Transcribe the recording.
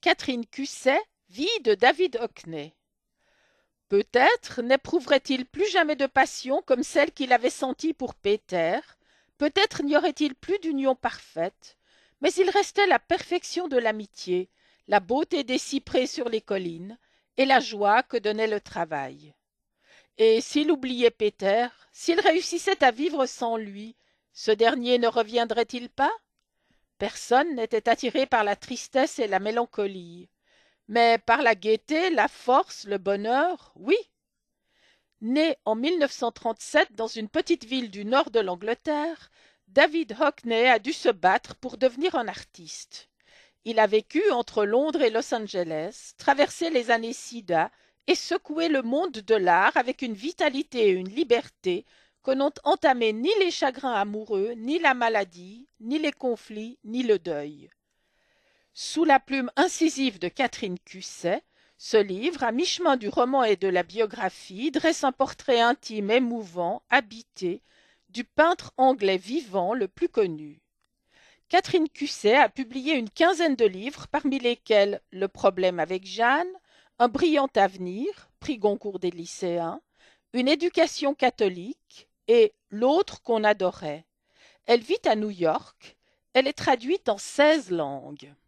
Catherine Cusset vit de David Hockney. Peut-être n'éprouverait-il plus jamais de passion comme celle qu'il avait sentie pour Péter, peut-être n'y aurait-il plus d'union parfaite, mais il restait la perfection de l'amitié, la beauté des cyprès sur les collines, et la joie que donnait le travail. Et s'il oubliait Péter, s'il réussissait à vivre sans lui, ce dernier ne reviendrait-il pas? Personne n'était attiré par la tristesse et la mélancolie. Mais par la gaieté, la force, le bonheur, oui. Né en 1937 dans une petite ville du nord de l'Angleterre, David Hockney a dû se battre pour devenir un artiste. Il a vécu entre Londres et Los Angeles, traversé les années SIDA et secoué le monde de l'art avec une vitalité et une liberté que n'ont entamé ni les chagrins amoureux, ni la maladie, ni les conflits, ni le deuil. Sous la plume incisive de Catherine Cusset, ce livre, à mi-chemin du roman et de la biographie, dresse un portrait intime, émouvant, habité, du peintre anglais vivant le plus connu. Catherine Cusset a publié une quinzaine de livres, parmi lesquels Le problème avec Jeanne, Un brillant avenir, prix Goncourt des lycéens, Une éducation catholique et L'autre qu'on adorait. Elle vit à New York. Elle est traduite en 16 langues.